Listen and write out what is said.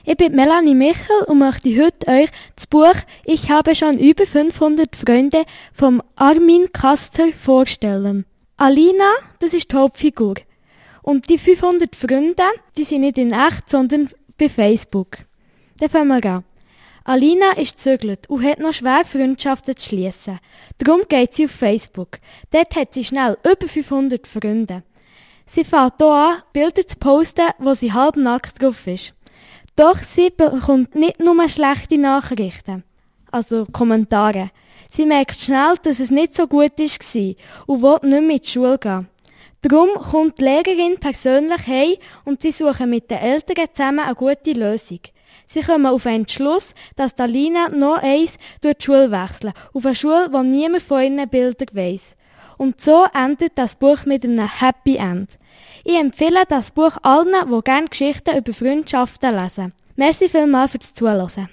Ich bin Melanie Michel und möchte heute euch das Buch «Ich habe schon über 500 Freunde» vom Armin Kaster vorstellen. Alina, das ist die Hauptfigur. Und die 500 Freunde, die sind nicht in echt, sondern bei Facebook. Dann fangen wir an. Alina ist gezögert und hat noch schwer Freundschaften zu schliessen. Darum geht sie auf Facebook. Dort hat sie schnell über 500 Freunde. Sie fängt hier an, Bilder zu posten, wo sie halbnackt drauf ist. Doch sie bekommt nicht nur schlechte Nachrichten, also Kommentare. Sie merkt schnell, dass es nicht so gut war und will nicht mehr in die Schule gehen. Darum kommt die Lehrerin persönlich heim und sie suchen mit den Eltern zusammen eine gute Lösung. Sie kommen auf einen Entschluss, dass Alina noch eins durch die Schule wechseln, auf eine Schule, wo niemand von ihren Bildern weiss. Und so endet das Buch mit einem Happy End. Ich empfehle das Buch allen, die gerne Geschichten über Freundschaften lesen. Merci vielmals fürs Zuhören.